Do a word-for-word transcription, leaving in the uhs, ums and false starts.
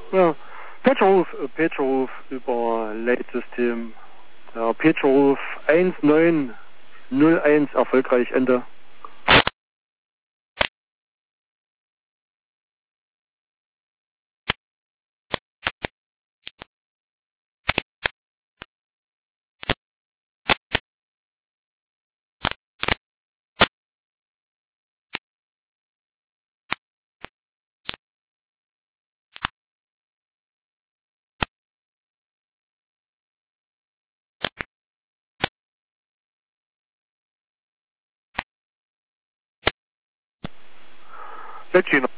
Ja. Pagerruf, äh, Pagerruf über Leitsystem. Ja, Pagerruf eins neun null eins erfolgreich, Ende. Bettina.